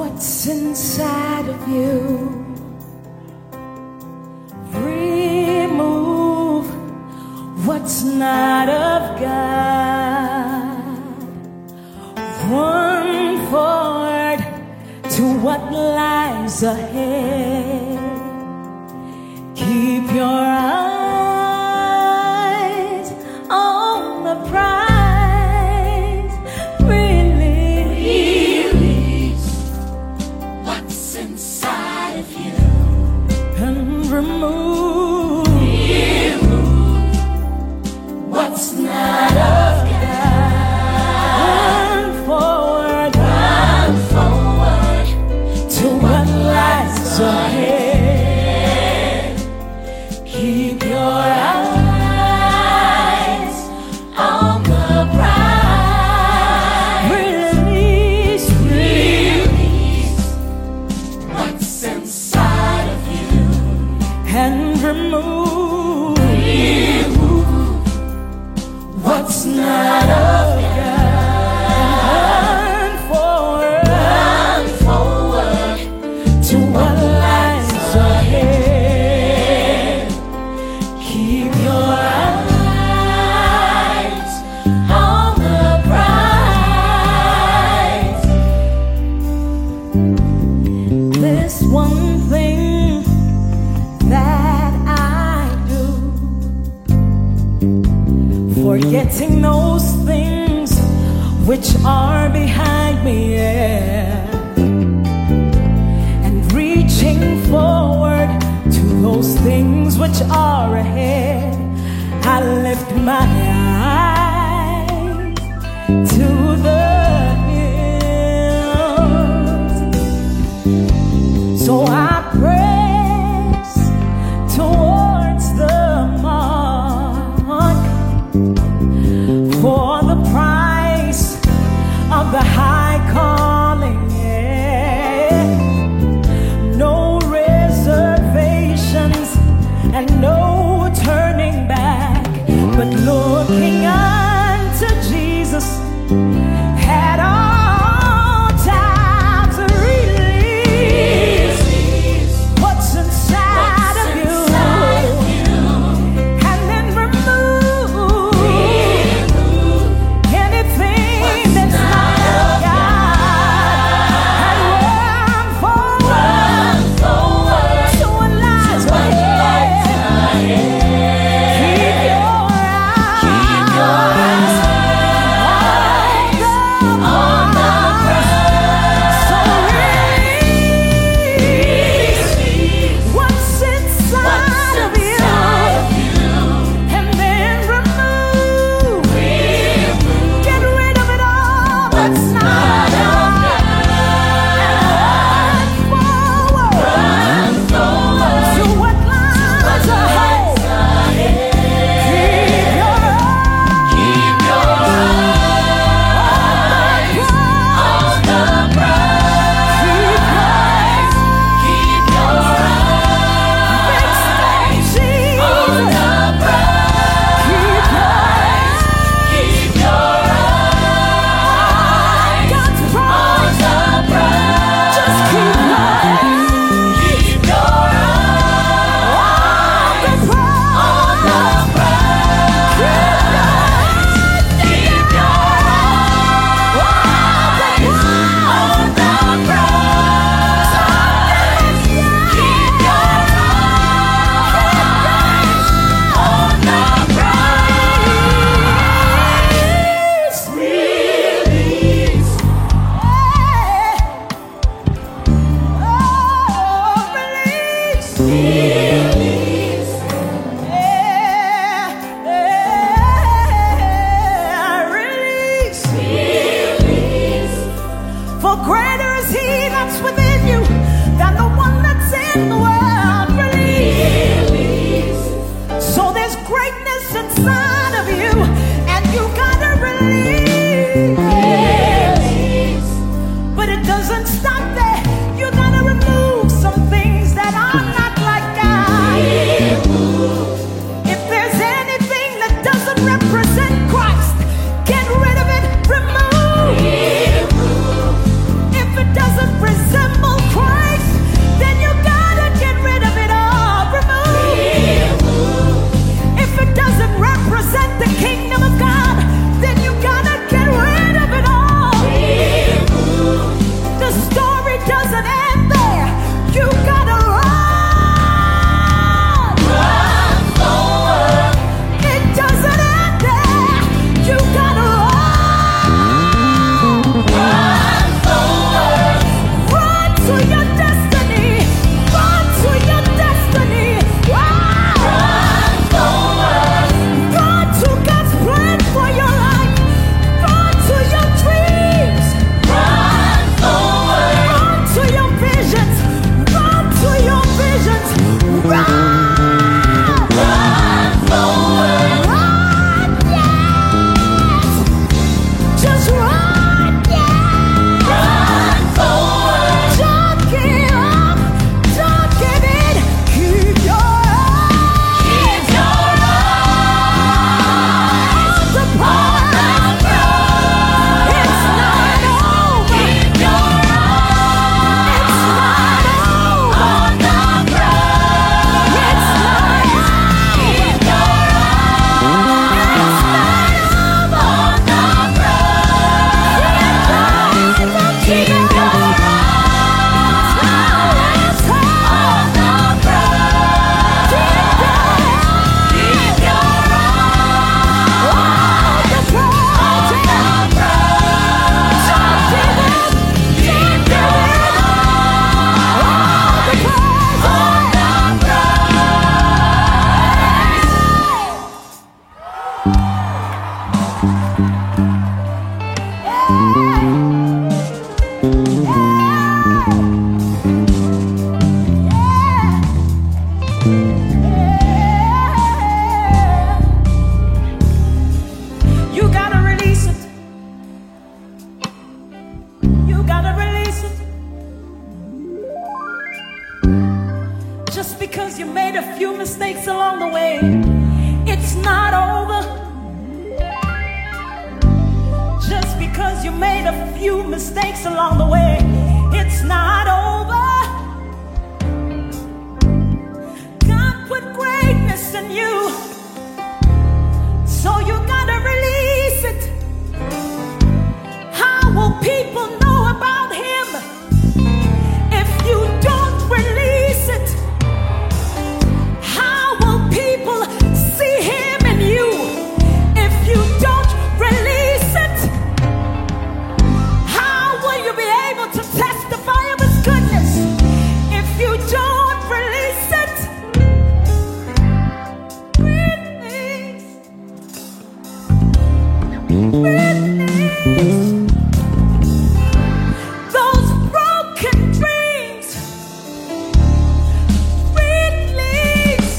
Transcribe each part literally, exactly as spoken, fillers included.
what's inside of you. Remove what's not of God. Run forward to what lies ahead. Keep your eyes on the prize. Release what's inside of you and remove, remove what's not of God. Run forward, run forward to what lies ahead. Keep your eyes on the prize. Release, release what's inside of you and remove, remove what's not of God. Run forward, run forward to what lies ahead. Keep your eyes on the prize. There's one thing that I do, forgetting those things which are behind me, yeah, and reaching forward to those things which are ahead. I lift my eyes to the hills, so I press towards the mark for the prize of the high calling, yeah. No reservations and no turning back, but looking unto Jesus at all times. Release what's inside of you and then remove anything that's not of God, and run forward to what lies ahead. Keep your eyes on the prize. So release what's inside of you and then remove, get rid of it all that's not of God, and run forward to what lies ahead. Keep your eyes on the prize. Keep your eyes on the prize. Keep your eyes on the prize. Just keep your eyes. Keep your eyes on the prize. Keep your eyes on the prize. Keep your eyes on the prize. Release. Oh, release. Release. Release. Release. For greater is he that's within you than the one that's in the world. Release. So there's greatness inside of you, and you gotta release. But it doesn't stop there. You gotta remove some things that are not like God. If there's anything that doesn't represent Christ, get rid of it, remove. If it doesn't present because you made a few mistakes along the way, it's not over. Just because you made a few mistakes along the way, it's not over. God put greatness in you, so you gotta release it. How will people know about him if you don't release it? How will people see him in you if you don't release it? How will you be able to testify of his goodness if you don't release it? Release. Release. Those broken dreams. Release.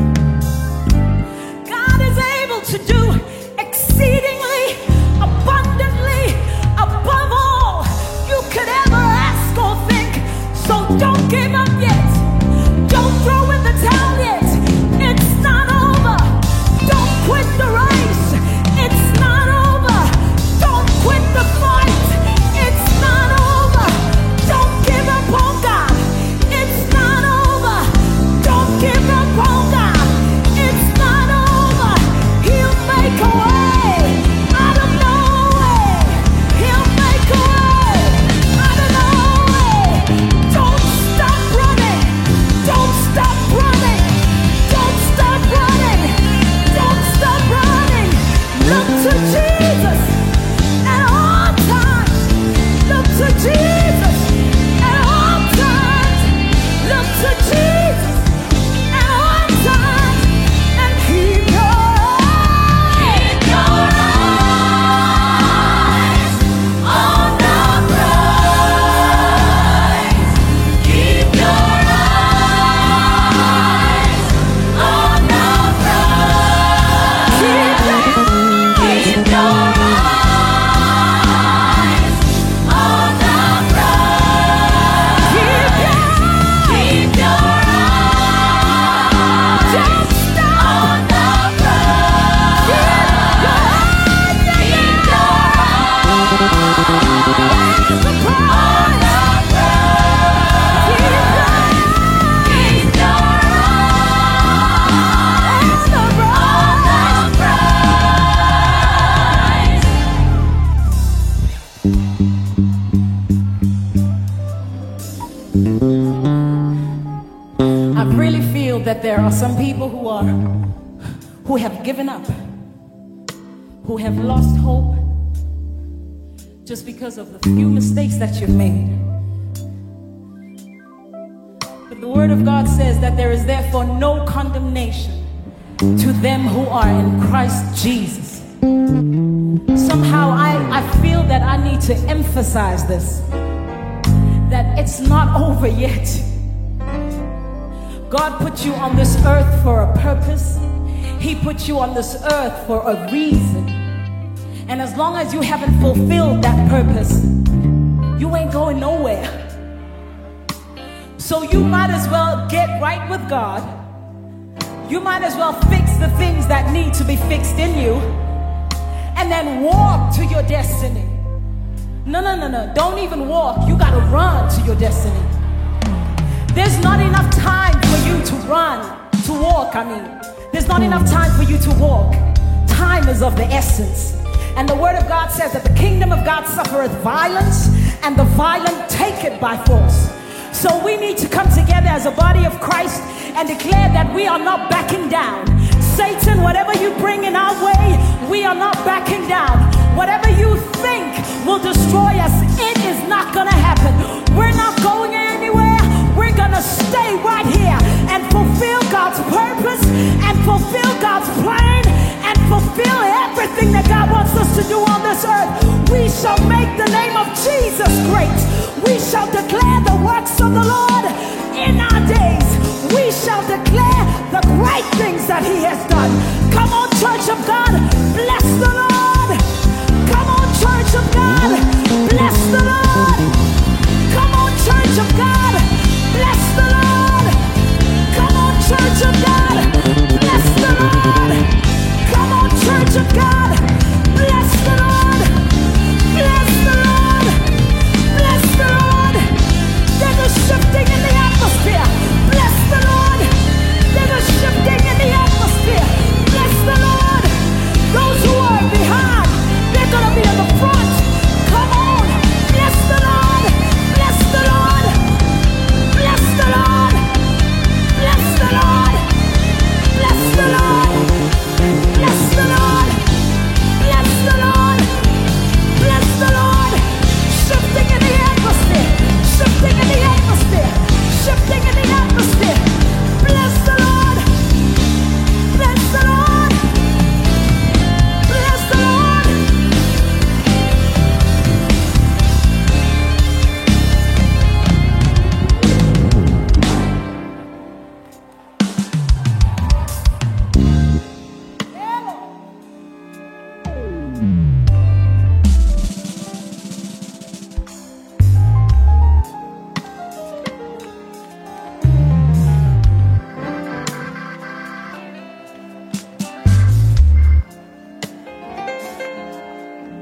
God is able to do exceedingly abundantly above all you could ever ask or think. So don't give up yet. Don't throw in the towel yet. It's not over. Don't quit the race. It's not over. Don't quit the fight. It's not over. Don't give up on God. It's not over. Don't give up on God. It's not over. He'll make a way out of no way. He'll make a way out of no way. Don't stop running. Don't stop running. Don't stop running. Don't stop running. Look to Jesus at all times. Look to Jesus at all times. Look to Jesus at all times. And keep your eyes. Keep your eyes on the prize. Keep your eyes on the prize. Keep your eyes. Keep your eyes on the prize. Keep your keep your eyes. Don't stop on the prize. Keep your eyes. Keep your eyes on the prize. Keep your keep your eyes on the I really feel that there are some people who are who have given up, who have lost hope just because of the few mistakes that you've made. But the Word of God says that there is therefore no condemnation to them who are in Christ Jesus. Somehow I, I feel that I need to emphasize this, that it's not over yet. God put you on this earth for a purpose. He put you on this earth for a reason. And as long as you haven't fulfilled that purpose, you ain't going nowhere. So you might as well get right with God. You might as well fix the things that need to be fixed in you, and then walk to your destiny. No, no, no, no. Don't even walk. You gotta run to your destiny. There's not enough time for you to run, to walk, I mean. There's not enough time for you to walk. Time is of the essence. And the Word of God says that the kingdom of God suffereth violence, and the violent take it by force. So we need to come together as a body of Christ and declare that we are not backing down. Satan, whatever you bring in our way, we are not backing down. Whatever you think will destroy us, it is not gonna happen. We're not going anywhere. We're gonna stay right here and fulfill God's purpose and fulfill God's plan and fulfill everything that God wants us to do on this earth. We shall make the name of Jesus great. We shall declare the works of the Lord in our days. We shall declare the great things that He has done. Come on, church of God, bless the Lord. Come on, church of God, bless the Lord. Come on, church of God, bless the Lord. Come on,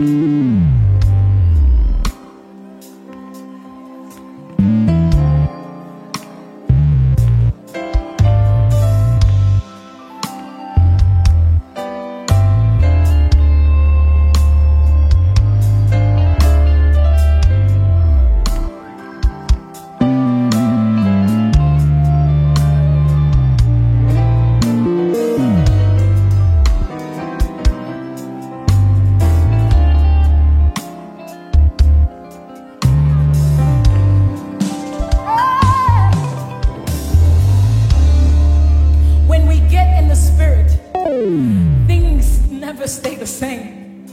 Stay the same.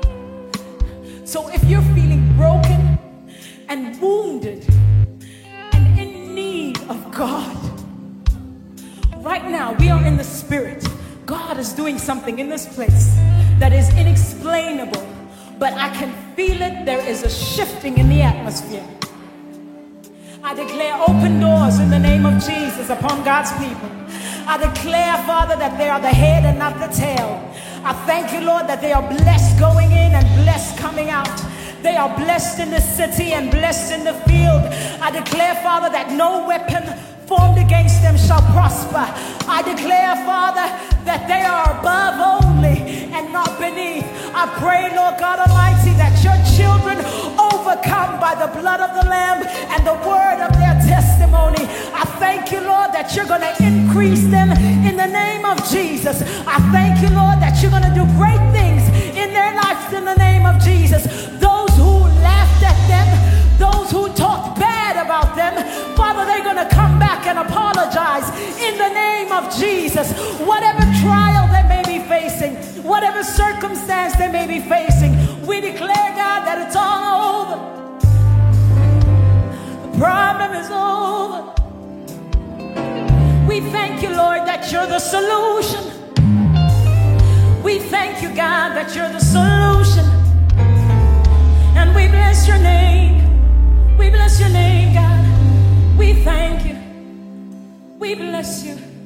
So if you're feeling broken and wounded and in need of God, right now we are in the spirit. God is doing something in this place that is inexplainable, but I can feel it. There is a shifting in the atmosphere. I declare open doors in the name of Jesus upon God's people. I declare, Father, that they are the head and not the tail. I thank you, Lord, that they are blessed going in and blessed coming out. They are blessed in the city and blessed in the field. I declare, Father, that no weapon formed against them shall prosper. I declare, Father, that they are above only and not beneath. I pray, Lord God Almighty, that your children overcome by the blood of the Lamb and the word of their testimony. I thank you, Lord, that you're going to increase them in the name of Jesus. I thank you, Lord, that you're going to do great things in their lives in the name of Jesus. Those who laughed at them, those who talked bad about them, Father, they're going to come back and apologize in the name of Jesus. Whatever trial they may be facing, whatever circumstance they may be facing, we declare, God, that it's all over. The problem is over. We thank you, Lord, that you're the solution. We thank you, God, that you're the solution. And we bless your name. We bless your name, God. We thank you. We bless you.